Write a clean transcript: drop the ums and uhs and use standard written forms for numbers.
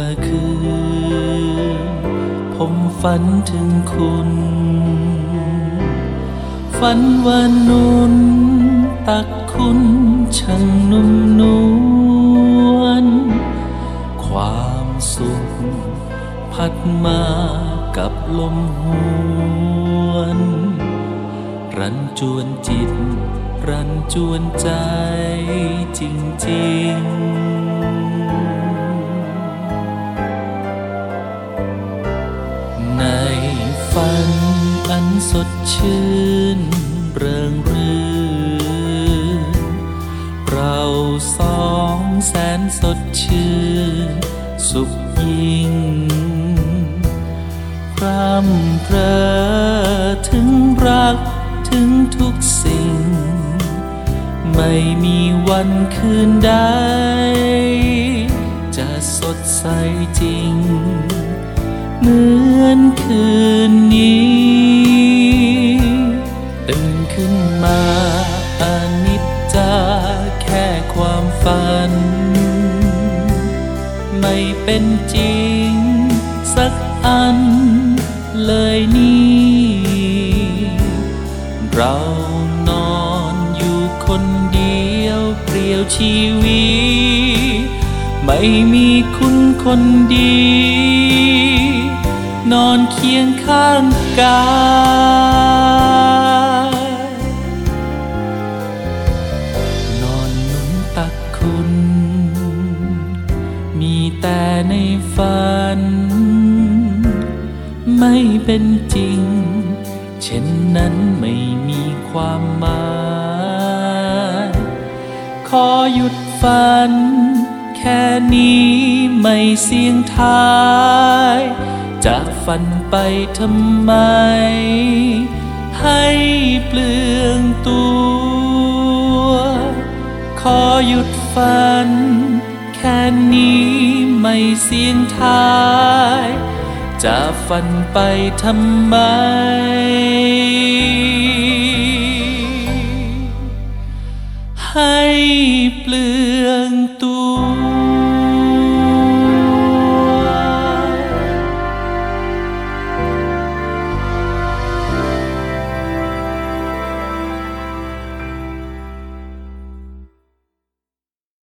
คืนผมฝันถึงคุณฝันว่านุ่นตักคุณช่างนุ่มนวลความสุขพัดมากับลมหวนรันจวนจิตรันจวนใจจริงๆในฝันอันสดชื่นเริงรื่นเราสองแสนสดชื่นสุขยิ่งพร่ำเพรอถึงรักถึงทุกสิ่งไม่มีวันคืนใดจะสดใสจริงเหมือนคืนนี้ตื่นขึ้นมาอนิจจาแค่ความฝันไม่เป็นจริงสักอันเลยนี่เรานอนอยู่คนเดียวเปลี่ยวชีวิตไม่มีคุณคนดีนอนเคียงข้างกายนอนนุ่มตักคุณมีแต่ในฝันไม่เป็นจริงเช่นนั้นไม่มีความหมายขอหยุดฝันแค่นี้ไม่เสี่ยงทายจะฝันไปทำไมให้เปลืองตัวขอหยุดฝันแค่นี้ไม่เสี่ยงทายจะฝันไปทำไมให้เปลื